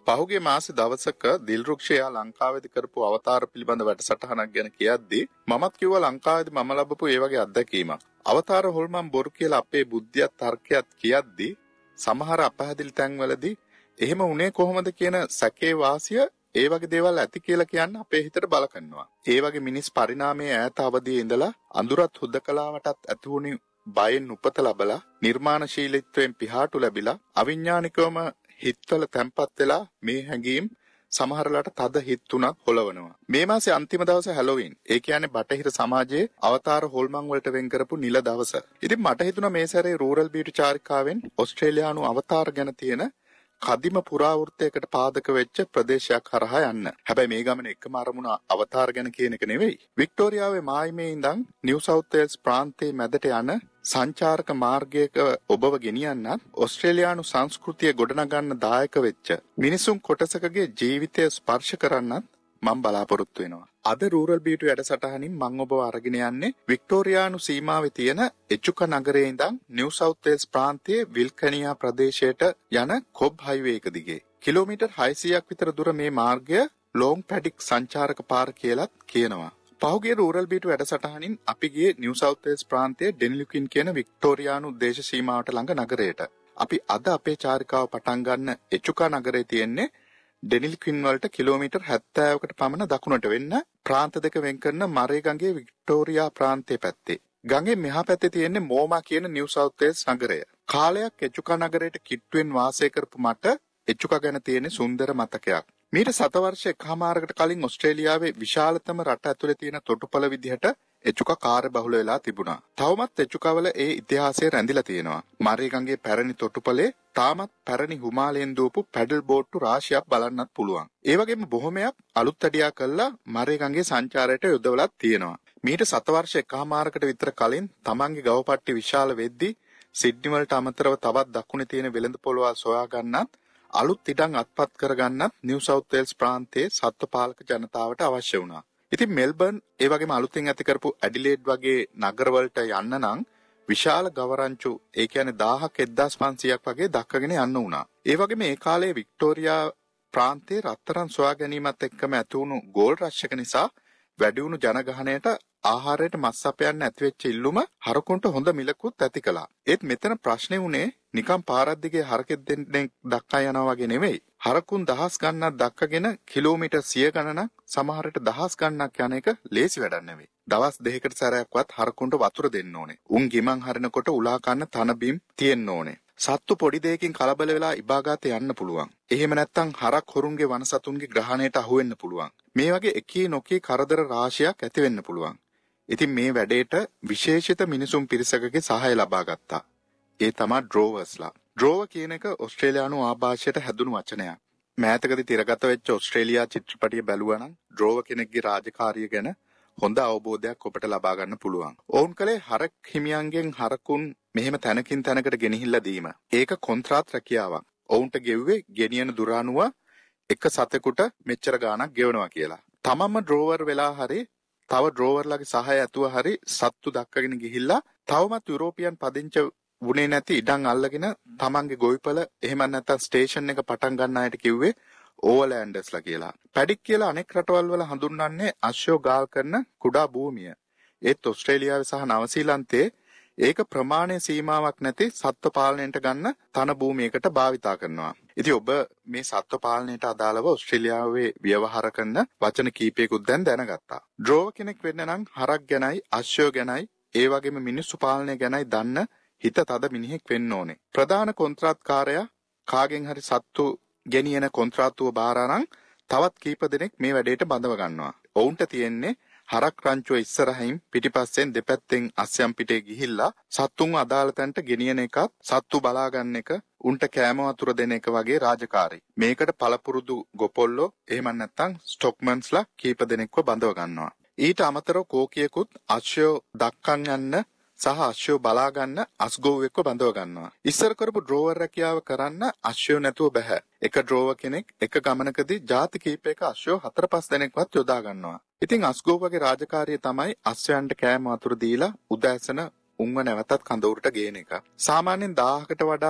පහුගිය මාසේ දවසක දිල්රුක්ෂයා ලංකාවේදී කරපු අවතාර පිළිබඳ වැඩසටහනක් ගැන කියද්දී මමත් කිව්වා ලංකාවේදී මම ලැබපු ඒ වගේ අත්දැකීමක්. අවතාර හොල්මන් බොරු කියලා අපේ බුද්ධියත් තර්කයත් කියද්දී සමහර අපහැදිලි තැන්වලදී එහෙම උනේ කොහොමද කියන සැකේ වාසිය ඒ වගේ දේවල් ඇති කියලා කියන්න අපේ හිතට බල කරනවා. ඒ වගේ මිනිස් පරිණාමයේ ඈත අවදියේ ඉඳලා අඳුරත් හුදකලාවටත් ඇති වුණු බයෙන් උපත ලැබලා නිර්මාණශීලීත්වයෙන් පිහාටු ලැබිලා අවිඥානිකවම හිතවල තැම්පත් වෙලා මේ හැඟීම් සමහරලාට තද හිත් තුනක් හොලවනවා. මේ මාසේ අන්තිම දවස හැලොවින්. ඒ කියන්නේ බටහිර සමාජයේ අවතාර හොල්මන් වලට වෙන් කරපු නිල දවස. ඉතින් මට හිතුණා මේ සැරේ රූරල් බියුටි චාරිකාවෙන් ඕස්ට්‍රේලියානු අවතාර ගැන තියෙන කදිම පුරාවෘත්තයකට පාදක වෙච්ච ප්‍රදේශයක් හරහා යන්න. හැබැයි මේ ගමන එකම අරමුණ අවතාර ගැන කියන එක නෙවෙයි. වික්ටෝරියාවේ මායිමේ ඉඳන් නිව් සවුත් වේල්ස් ප්‍රාන්තයේ මැදට යන සංචාරක මාර්ගයක ඔබව ගෙනියන්නත් ඕස්ට්‍රේලියානු සංස්කෘතිය ගොඩනගන්න දායක වෙච්ච මිනිසුන් කොටසකගේ ජීවිතය ස්පර්ශ කරන්නත් මම බලාපොරොත්තු වෙනවා. අද රූරල් බියුටි වැඩසටහනින් මම ඔබව අරගෙන යන්නේ වික්ටෝරියානු සීමාවේ තියෙන එචුක නගරයේ ඉඳන් නිව් සවුත් වේල්ස් ප්‍රාන්තයේ විල්කනියා ප්‍රදේශයට යන කොබ් හයිවේ එක දිගේ. කිලෝමීටර් 600ක් විතර දුර මේ මාර්ගය ලොං පැඩික් සංචාරක පාර කියලාත් කියනවා. පහුගිය රූරල් බියුටි වැඩසටහනින් අපි ගියේ නිව් සවුත් වේල්ස් ප්‍රාන්තයේ ඩෙනිලුකින් කියන වික්ටෝරියානු දේශ සීමාවට ළඟ නගරයට. අපි අද අපේ චාරිකාව පටන් ගන්න එචුකා නගරයේ තියෙන්නේ ඩෙනිල්කින් වලට කිලෝමීටර් 70කට පමණ දකුණට වෙන්න ප්‍රාන්ත දෙක වෙන් කරන මරේ ගඟේ වික්ටෝරියා ප්‍රාන්තයේ පැත්තේ. ගඟේ මෙහා පැත්තේ තියෙන්නේ මෝමා කියන නිව් සවුත් වේල්ස් නගරය. කාලයක් එචුකා නගරයට කිට්ටුවෙන් වාසය කරපු මට එචුකා ගැන තියෙන සුන්දර මතකයක්. මීට සතවර්ෂ එකමාරකට කලින් ඕස්ට්‍රේලියාවේ විශාලතම රට ඇතුලේ තියෙන තොටුපළ විදිහට එචුකා කාර්යබහුල වෙලා තිබුණා. තවමත් එචුකාවල ඒ ඉතිහාසය රැඳිලා තියෙනවා. මරේ ගඟේ පැරණි තොටුපළේ තාමත් පැරණි හිමාලයෙන් දුවපු පැඩල් බෝට්ටු රාශියක් බලන්නත් පුළුවන්. ඒ වගේම බොහොමයක් අලුත් අඩියා කළා මරේ ගඟේ සංචාරයට යොදවලත් තියෙනවා. මීට සතවර්ෂ එකමාරකට විතර කලින් තමන්ගේ ගවපට්ටි විශාල වෙද්දී සිඩ්නි වලට අමතරව තවත් දකුණේ තියෙන වෙළඳ පොළවල් සොයා ගන්නත් අලුත් ඉඩම් අත්පත් කරගන්නත් නිව් සවුත් වේල්ස් ප්‍රාන්තයේ සත්වපාලක ජනතාවට අවශ්‍ය වුණා. ඉතින් මෙල්බර්න් ඒ වගේම අලුතින් ඇති කරපු ඇඩිලේඩ් වගේ නගරවලට යන්න නම් විශාල ගවරංචු ඒ කියන්නේ 1000ක් 1500ක් වගේ දක්කගෙන යන්න වුණා. ඒ වගේම ඒ කාලේ වික්ටෝරියා ප්‍රාන්තයේ රත්තරන් සොයා ගැනීමත් එක්කම ඇති වුණු ගෝල් රෂ් එක නිසා වැඩි වුණු ජනගහනයට ආහාරයට මස් අපයන්න ඇති වෙච්ච ඉල්ලුම හරකුන්ට හොඳ මිලකුත් ඇති කළා. ඒත් මෙතන ප්‍රශ්නේ උනේ නිකම් පාරක් දිගේ හරකෙක් දෙන්නෙක් දක්කා යනවා වගේ නෙවෙයි. හරකුන් දහස් ගණනක් දක්කගෙන කිලෝමීටර් 100 ගණනක් සමහරට දහස් ගණනක් යන එක ලේසි වැඩක් නෙවෙයි. දවස් දෙකකට සැරයක්වත් හරකුන්ට වතුර දෙන්න ඕනේ. උන් ගිමන් හරිනකොට උලා කන්න තන බිම් තියෙන්න ඕනේ. සත්තු පොඩි දෙයකින් කලබල වෙලා ඉබාගාතේ යන්න පුළුවන්. එහෙම නැත්නම් හරක් හොරුන්ගේ වනසතුන්ගේ ග්‍රහණයට අහු වෙන්න පුළුවන්. මේ වගේ එකී නොකී කරදර රාශියක් ඇති වෙන්න පුළුවන්. ඉතින් මේ වැඩේට විශේෂිත මිනිසුන් පිරිසකගේ සහාය ලබා ගත්තා. ඒ තමයි ඩ්‍රෝවර්ස්ලා. ඩ්‍රෝවර් කියන එක ඕස්ට්‍රේලියානු ආභාෂයට හැදුණු වචනයක්. මෑතකදී තිරගත වෙච්ච ඕස්ට්‍රේලියා චිත්‍රපටිය බැලුවා නම් ඩ්‍රෝවර් කෙනෙක්ගේ රාජකාරිය ගැන හොඳ අවබෝධයක් ඔබට ලබා ගන්න පුළුවන්. ඔවුන් කලේ හරක් හිමියන්ගෙන් හරකුන් මෙහෙම තැනකින් තැනකට ගෙනහිල්ලා දීම. ඒක කොන්ත්‍රාත් රැකියාවක්. ඔවුන්ට ගෙව්වේ ගෙනියන දුර අනුව එක සතෙකුට මෙච්චර ගාණක් ගෙවනවා කියලා. තමන්ම ඩ්‍රෝවර් වෙලා හරි තව ඩ්‍රෝවර්ලාගේ සහාය ඇතුව හරි සත්තු දක්කගෙන ගිහිල්ලා තවමත් යුරෝපියන් පදිංචි වුණේ නැති ඉඩම් අල්ලගෙන තමන්ගේ ගොවිපළ එහෙම නැත්නම් ස්ටේෂන් එක පටන් ගන්න අයට කිව්වේ ඕවර්ලෑන්ඩර්ස්ලා කියලා. පැඩික් කියලා අනෙක් රටවල් වල හඳුන්වන්නේ අශ්වය ගාල් කරන කුඩා භූමිය. ඒත් ඕස්ට්‍රේලියාවේ සහ නවසීලන්තයේ ඒක ප්‍රමාණය සීමාවක් නැති සත්ත්ව පාලනයට ගන්න තන භූමියකට භාවිතා කරනවා. ඉතින් ඔබ මේ සත්ත්ව පාලනයට අදාළව ඕස්ට්‍රේලියාවේ ව්‍යවහාර කරන වචන කීපයකුත් දැන් දැනගත්තා. ඩ්‍රෝවර් කෙනෙක් වෙන්න නම් හරක් ගැනයි අශ්වය ගැනයි ඒ වගේම මිනිස්සු පාලනය ගැනයි දන්න හිත තද මිනිහෙක් වෙන්න ඕනේ. ප්‍රධාන කොන්ත්‍රාත්කාරයා කාගෙන් හරි සත්තු ගෙනියන කොන්ත්‍රාත්තුව බාරානම් තවත් කීප දෙනෙක් මේ වැඩේට බඳව ගන්නවා. ඔවුන්ට තියෙන්නේ හරක් රංචුව ඉස්සරහින් පිටිපස්සෙන් දෙපැත්තෙන් අස්යම් පිටේ ගිහිල්ලා සත්තුන් අදාළ තැනට ගෙනියන එකත් සත්තු බලා ගන්න එක උන්ට කෑම වතුර දෙන එක වගේ රාජකාරී. මේකට පළපුරුදු ගොපොල්ලෝ එහෙම නැත්නම් ස්ටොක්මන්ස්ලා කීප දෙනෙක්ව බඳව ගන්නවා. ඊට අමතරව කෝකියෙකුත් අශ්වය දක්කන් යන්න සහ අශ්වය බලා ගන්න අස්ගොව්වෙක්ව බඳව ගන්නවා. ඉස්සර කරපු ඩ්‍රෝවර් රැකියාව කරන්න අශ්වය නැතුව බෑ. එක ඩ්‍රෝවර් කෙනෙක් එක ගමනකදී ಜಾති කීපයක අශ්වය 4-5 දෙනෙක්වත් යොදා ගන්නවා. ඉතින් අස්ගොව්වගේ රාජකාරිය තමයි අශ්වයන්ට කෑම වතුර දීලා උදෑසන උන්ව නැවතත් කඳවුරට ගේන එක. සාමාන්‍යයෙන් 1000කට වඩා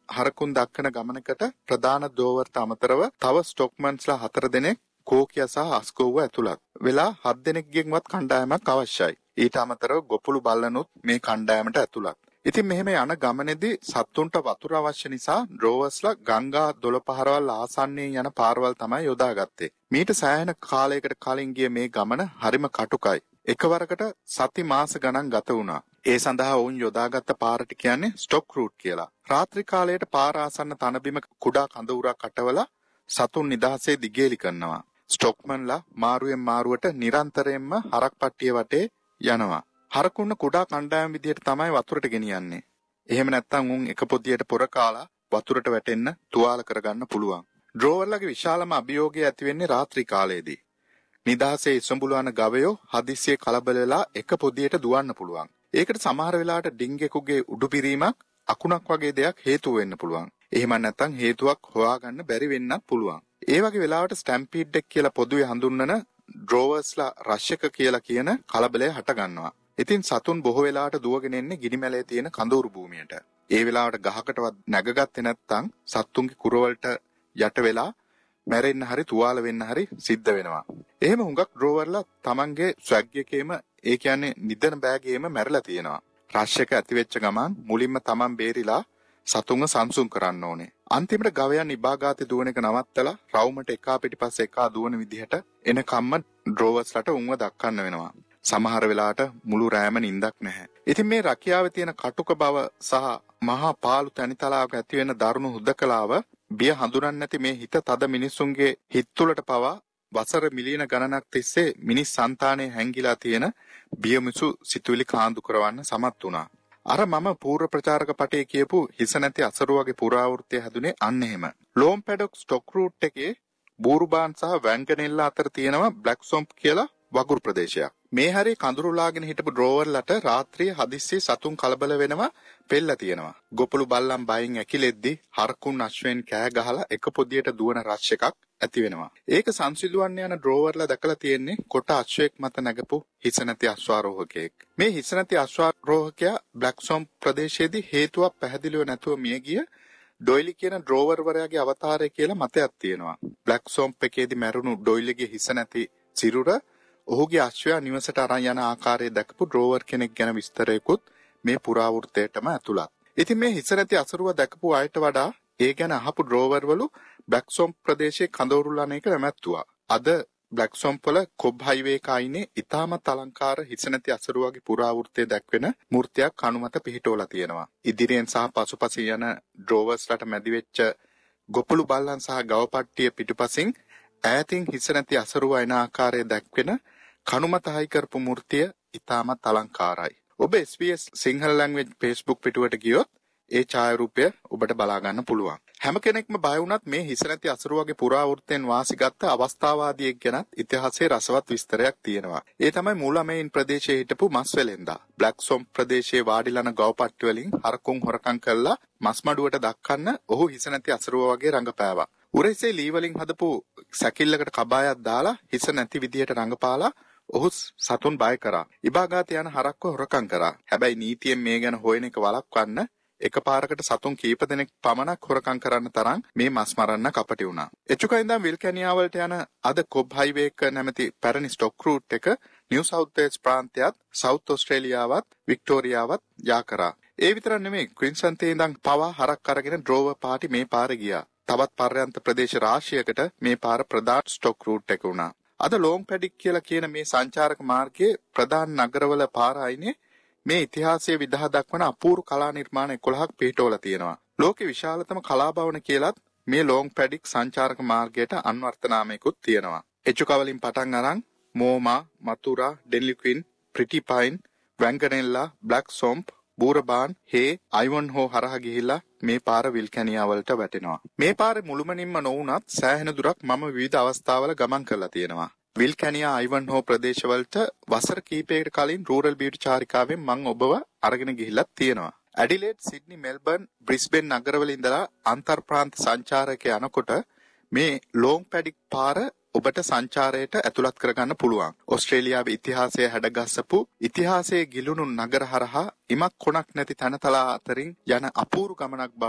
හරකුන් දක්වන ගමනකට ප්‍රධාන දෝවර්ට අමතරව තව ස්ටොක්මන්ස්ලා 4 දෙනෙක් කෝකියා සහ අස්කෝව ඇතුළත් වෙලා 7 දෙනෙක්ගෙන්වත් කණ්ඩායමක් අවශ්‍යයි. ඊට අමතරව ගොපුළු බල්ලනුත් මේ කණ්ඩායමට ඇතුළත්. ඉතින් මෙහෙම යන ගමනේදී සත්තුන්ට වතුර අවශ්‍ය නිසා ඩ්‍රෝවර්ස්ලා ගංගා දොළපහරවල් ආසන්නයෙන් යන පාරවල් තමයි යොදාගත්තේ. මීට සෑහෙන කාලයකට කලින් ගිය මේ ගමන හරිම කටුකයි. එකවරකට සති මාස ගණන් ගත වුණා. ඒ සඳහා ඔවුන් යොදාගත්ත පාරට කියන්නේ ස්ටොක් රූට් කියලා. රාත්‍රී කාලයට පාර ආසන්න තනබිම කුඩා කඳවුරක් අටවලා සතුන් නිදහසේ දිගේලි කරනවා. ස්ටොක්මන්ලා මාරුවෙන් මාරුවට නිරන්තරයෙන්ම හරක් පට්ටිය වටේ යනවා. හරකුන්න කුඩා කණ්ඩායම් විදියට තමයි වතුරට ගෙනියන්නේ. එහෙම නැත්නම් උන් එක පොදියට පොර කාලා වතුරට වැටෙන්න තුවාල කරගන්න පුළුවන්. ඩ්‍රෝවර්ලගේ විශාලම අභියෝගය ඇති වෙන්නේ රාත්‍රී කාලයේදී. නිදහසේ ඉසඹුලන ගවයෝ හදිස්සියේ කලබල වෙලා එක පොදියට දුවන්න පුළුවන්. ඒකට සමහර වෙලාවට ඩිංගෙකුගේ උඩු පිරීමක් අකුණක් වගේ දෙයක් හේතු වෙන්න පුළුවන්. එහෙම නැත්නම් හේතුවක් හොයාගන්න බැරි වෙන්නත් පුළුවන්. ඒ වගේ වෙලාවට ස්ටැම්පීඩ් එක කියලා පොදුවේ හඳුන්වන ඩ්‍රෝවර්ස්ලා රෂ් එක කියලා කියන කලබලය හට ගන්නවා. ඉතින් සතුන් බොහෝ වෙලාවට දුවගෙන එන්නේ ගිනිමැලේ තියෙන කඳවුරු භූමියට. ඒ වෙලාවට ගහකටවත් නැගගත්තේ නැත්නම් සත්තුන්ගේ කුරවලට යට වෙලා මැරෙන්න හරි තුවාල වෙන්න හරි සිද්ධ වෙනවා. එහෙම හුඟක් ඩ්‍රෝවර්ලා තමන්ගේ ස්වැග් එකේම ඒ කියන්නේ නිදන බෑගේම මැරලා තියෙනවා. රෂ් එක ඇති වෙච්ච ගමන් මුලින්ම තමන් බේරිලා සතුන්ව සංසුන් කරන්න ඕනේ. අන්තිමට ගවයන් ඉබාගාතේ දුවන එක නවත්තලා රවුමට එකා පිටිපස්සේ එකා දුවන විදිහට එන කම්ම ඩ්‍රෝවර්ස්ලට උන්ව දක්වන්න වෙනවා. සමහර වෙලාවට මුළු රෑම නිින්දක් නැහැ. ඉතින් මේ රැකියාවේ තියෙන කටුක බව සහ මහා පාළු තනිතලාවක ඇති වෙන දරුණු හුදකලාව බිය හඳුනන්නේ නැති මේ හිත තද මිනිසුන්ගේ හිත තුළට පවා වසර මිලියන ගණනක් තිස්සේ මිනිස් సంతානයේ හැංගිලා තියෙන බියමුසු සිතුවිලි කාන්දු කරවන්න සමත් වුණා. අර මම පූර්ව ප්‍රචාරක පටේ කියපු හිස නැති අසරුවගේ පුරාවෘත්තය හැදුනේ අන්න එහෙම. ලෝම් පැඩොක් ස්ටොක් රූට් එකේ බූරුබාන් සහ වැංගනෙල්ලා අතර තියෙනවා බ්ලැක් සොම්ප් කියලා වගුරු ප්‍රදේශයක්. මේ හරිය කඳුරුලාගෙන හිටපු ඩ්‍රෝවර්ලට රාත්‍රියේ හදිස්සියේ සතුන් කලබල වෙනවා පෙළ තියෙනවා. ගොපළු බල්ලන් බයින් ඇකිලෙද්දි හරකුන් අශ්වයන් කෑ ගහලා එක පොදියට දුවන රෂ් එකක් ඇති වෙනවා. ඒක සංසිඳවන්න යන ඩ්‍රෝවර්ලා දැකලා තියෙන්නේ කොට අශ්වයෙක් මත නැගපු හිස නැති අශ්වාරෝහකයෙක්. මේ හිස නැති අශ්වාරෝහකයා බ්ලැක් සොම්ප් ප්‍රදේශයේදී හේතුවක් පැහැදිලිව නැතුව මිය ගිය ඩොයිලි කියන ඩ්‍රෝවර් වරයාගේ අවතාරය කියලා මතයක් තියෙනවා. බ්ලැක් සොම්ප් එකේදී මැරුණු ඩොයිලිගේ හිස නැති සිරුර ඔහුගේ අශ්වයා නිවසට අරන් යන ආකාරය දැකපු ඩ්‍රෝවර් කෙනෙක් ගැන විස්තරයකුත් මේ පුරාවෘත්තයටම ඇතුළත්. ඉතින් මේ හිස නැති අසරුව දැකපු අයට වඩා ඒ ගැන අහපු ඩ්‍රෝවර් වලු බ්ලැක් සොම්ප් ප්‍රදේශයේ කඳවුරුලන එක නැමැත්තුවා. අද බ්ලැක් සොම්ප් වල කොබ් හයිවේ එක අයිනේ ඉතාමත් අලංකාර හිස නැති අසරුවගේ පුරාවෘත්තය දැක්වෙන මූර්තියක් කණුමත පිහිටවලා තියෙනවා. ඉදිරියෙන් සහ පසුපසින් යන ඩ්‍රෝවර්ස්ලට මැදි වෙච්ච ගොපළු බල්ලන් සහ ගවපට්ටිය පිටුපසින් ඈතින් හිස නැති අසරුව එන ආකාරය දැක්වෙන කණුමත හයි කරපු මූර්තිය ඉතාමත් අලංකාරයි. ඔබ SBS සිංහල ලැන්ග්වේජ් Facebook පිටුවට ගියොත් ඒ ඡායාරූපය ඔබට බලා ගන්න පුළුවන්. හැම කෙනෙක්ම බය වුණත් මේ හිස නැති අසරුවගේ පුරාවෘත්තෙන් වාසිගත් අවස්ථාවාදියෙක් ගැනත් ඉතිහාසයේ රසවත් විස්තරයක් තියෙනවා. ඒ තමයි මූලමයින් ප්‍රදේශයේ හිටපු මස් වෙලෙන්දා. බ්ලැක් සොම්ප් ප්‍රදේශයේ වාඩිලන ගවපට්ටි වලින් හරකුන් හොරකම් කළා මස් මඩුවට දක්වන්න ඔහු හිස නැති අසරුව වගේ රඟපෑවා. උරහිසේ ලී වලින් හදපු සැකිල්ලකට කබායක් දාලා හිස නැති විදියට රඟපාලා ඔහු සතුන් බය කරා. ඉබාගාත යන හරක්ව හොරකම් කරා. හැබැයි නීතියෙන් මේ ගැන හොයන එක වළක්වන්න එකපාරකට සතුන් කීප දෙනෙක් පමණක් හොරකම් කරන්න තරම් මේ මස් මරන්න කපටි වුණා. එචුකා ඉඳන් විල්කැනියා වලට යන අද කොබ් හයිවේ එක නැමැති පැරණි ස්ටොක් රූට් එක නිව් සවුත් වේල්ස් ප්‍රාන්තයත් සවුත් ඕස්ට්‍රේලියාවත් වික්ටෝරියාවත් යා කරා. ඒ විතරක් නෙමෙයි ක්වින්ස්ලන්තේ ඉඳන් පවා හරක් අරගෙන ඩ්‍රෝවර් පාටි මේ පාරේ ගියා. තවත් පර්යන්ත ප්‍රදේශ රාශියකට මේ පාර ප්‍රධාන ස්ටොක් රූට් එක වුණා. අද ලෝම් පැඩික් කියලා කියන මේ සංචාරක මාර්ගයේ ප්‍රධාන නගරවල පාර අයිනේ මේ ඉතිහාසයේ විදහා දක්වන අපූර්ව කලා නිර්මාණ 11ක් පිහිටවලා තියෙනවා. ලෝකේ විශාලතම කලා භවන කියලත් මේ ලෝම් පැඩික් සංචාරක මාර්ගයට අන්වර්ථ නාමයකුත් තියෙනවා. එචුකා වලින් පටන් අරන් මෝමා, මතුරා, ඩෙන්ලික්වින්, ප්‍රිටි පයින්, වැංගනෙල්ලා, බ්ලැක් සොම්ප්, බූරබාන්, හේ, අයිවන්හෝ හරහා ගිහිල්ලා මේ පාර විල්කැනියා වලට වැටෙනවා. මේ පාරේ මුළුමනින්ම නොවුනත් සෑහෙන දුරක් මම විවිධ අවස්ථාවල ගමන් කරලා තියෙනවා. විල්කැනියා අයිවන්හෝ ප්‍රදේශවලට වසර කිහිපයකට කලින් රූරල් බියුටි චාරිකාවෙන් මම ඔබව අරගෙන ගිහිල්ලත් තියෙනවා. ඇඩිලේඩ්, සිඩ්නි, මෙල්බර්න්, බ්‍රිස්බේන් නගරවල ඉඳලා අන්තර් ප්‍රාන්ත සංචාරකය යනකොට මේ ලෝම් පැඩික් පාර ඔබට සංචාරයට ඇතුළත් කරගන්න පුළුවන්. ඕස්ට්‍රේලියාවේ ඉතිහාසය හැඩගස්සපු ඉතිහාසයේ ගිලුණු නගර හරහා ඉමක් කොනක් නැති තනතලා අතරින් යන අපූර්ව ගමනක් බවට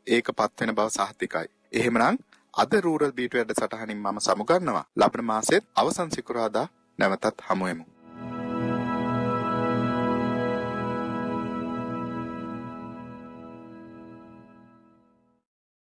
ඒකපත් වෙන බව සහතිකයි. එහෙමනම් අද රූරල් බීට් වැඩසටහනින් මම සමුගන්නවා. ලබන මාසෙත් අවසන් සිකුරාදා නැවතත් හමු වෙමු.